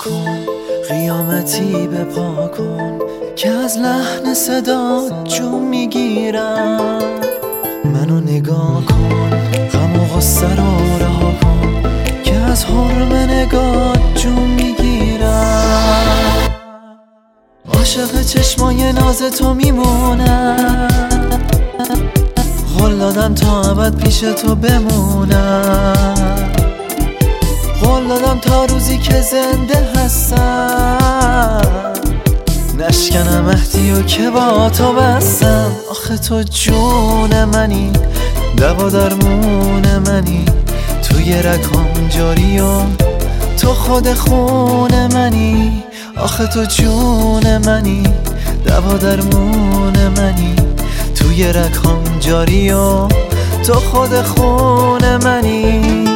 کن، قیامتی به پا کن که از لحن صدا جون میگیرم. منو نگاه کن، غم و غصه رو رها کن که از حرم نگاه جون میگیرم. عاشق چشمای ناز تو میمونم، قول دادم تا ابد پیش تو بمونم. قول دادم تا روزی که زنده هستم نشکنم عهدی و که با تو بستم. آخه تو جون منی، دوا درمون منی، توی رگام جاری و تو خود خون منی. آخه تو جون منی، دوا درمون منی، توی رگام جاری و تو خود خون منی.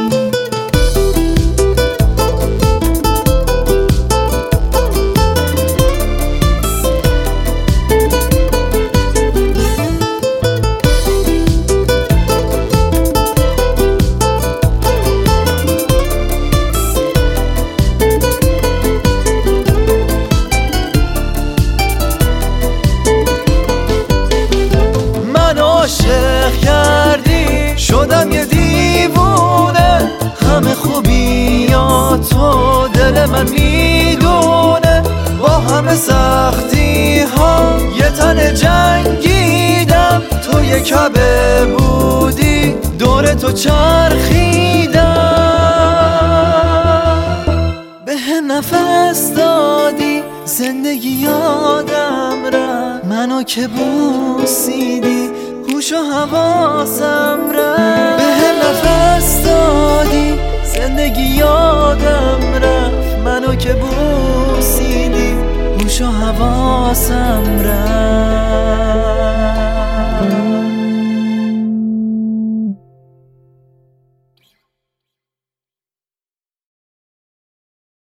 عاشق کردی شدم یه دیوونه، همه خوبیاتو دل من میدونه. با همه سختی ها یه تن جنگیدم، تو یه کعبه بودی دور تو چرخیدم. به هم نفس دادی زندگی یادم رفت، منو که بوسیدی هوش و حواسم رفت. به هم نفس دادی زندگی یادم رفت، منو که بوسیدی هوش و حواسم رفت.